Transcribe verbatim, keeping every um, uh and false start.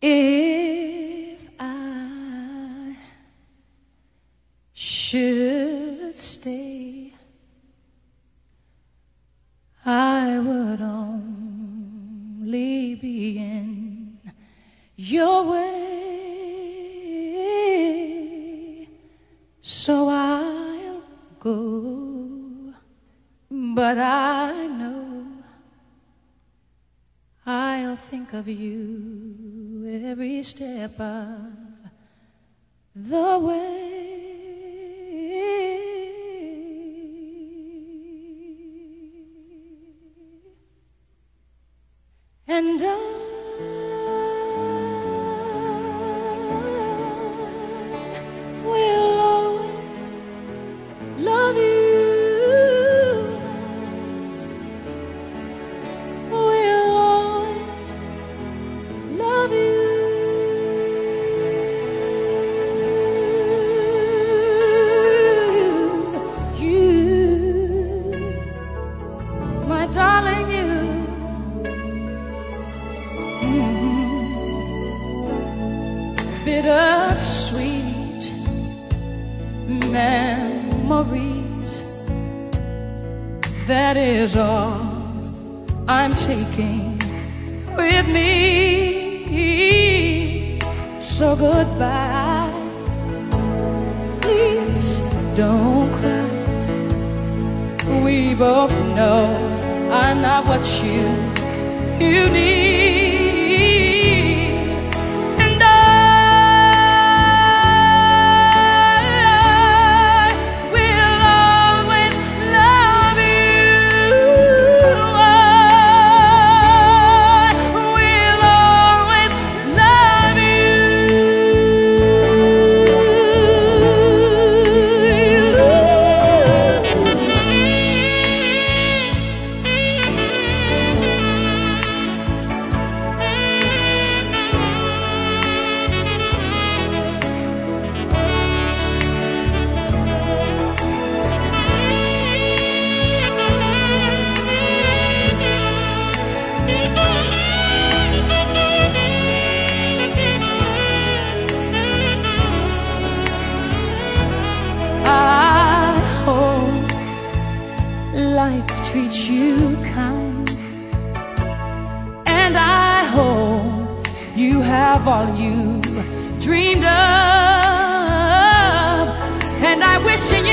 If I should stay, I would only be in your way, so I'll go, but I know I'll think of you every step of the way. And I will always love you. Will always love you. You, my darling, you. Bittersweet memories, that is all I'm taking with me. So goodbye, please don't cry. We both know I'm not what you, you need. Life treats you kind, and I hope you have all you dreamed of, and I wish you